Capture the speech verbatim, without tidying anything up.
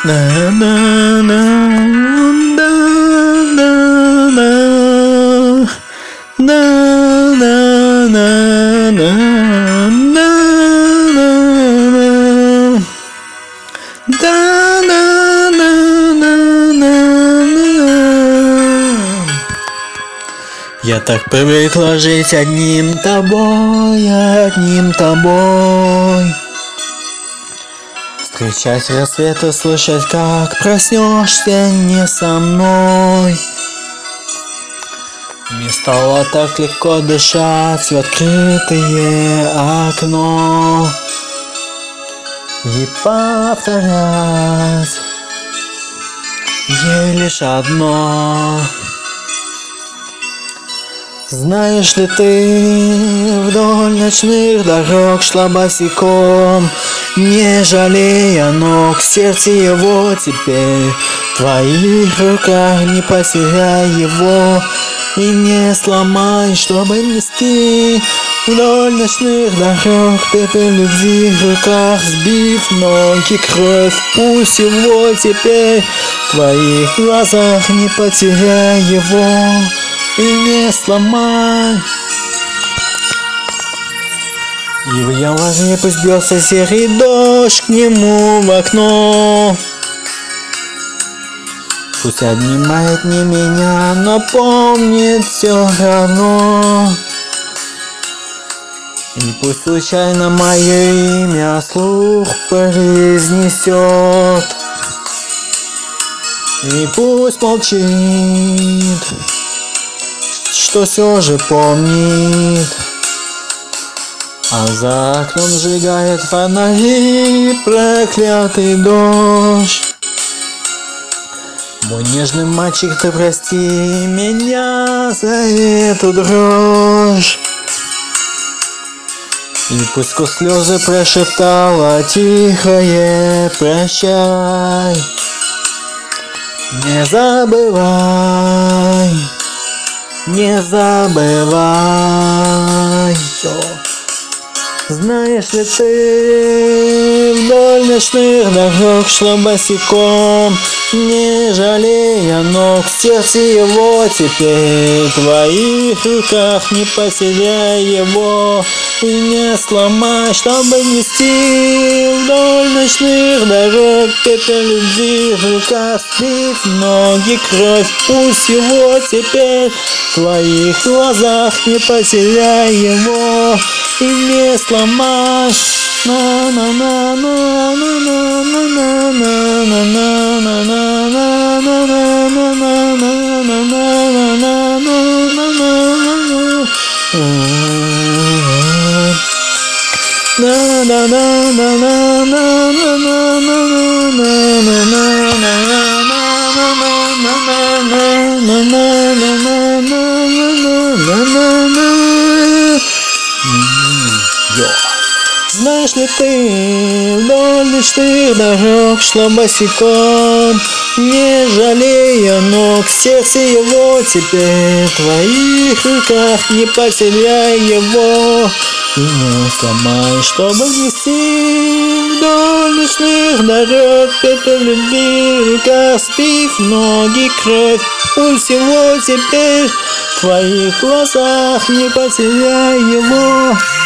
На на на на на на на на на на на да на на на на Я так привыкла жить одним тобой, одним тобой. Встречать рассвет и слышать, как проснешься не со мной. Мне стало так легко дышать в открытое окно и повторять ей лишь одно. Знаешь ли ты, вдоль ночных дорог шла босиком, не жалея ног, сердце его теперь в твоих руках, не потеряй его и не сломай, чтобы нести. Вдоль ночных дорог пепел любви в руках, сбив ноги, кровь, пусть его теперь в твоих глазах, не потеряй его и не сломай. И в ямаре пусть бьется серый дождь к нему в окно. Пусть обнимает не меня, но помнит все равно. И пусть случайно мое имя слух произнесет, и пусть молчит, что все же помнит. А за окном сжигает фонари проклятый дождь. Мой нежный мальчик, ты прости меня за эту дрожь. И пусть сквозь слезы прошептала тихое прощай. Не забывай, не забывай. Знаешь ли ты, вдоль ночных дорог шла босиком, не жалея ног, сердце его теперь в твоих руках, не потеряй его и не сломай, чтобы нести. Вдоль ночных дорог пепел любви в руках, сбив ноги, кровь, пусть его теперь в твоих глазах, не потеряй его и не сломай. На на на на на на на на на на Знаешь ли ты, вдоль ночных дорог шла босиком, не жалея ног, сердце его теперь в твоих руках, не потеряй его и не сломай, чтобы нести. Вдоль ночных дорог пепел любви в руках, сбив ноги, кровь, пусть его теперь в твоих глазах, не потеряй его.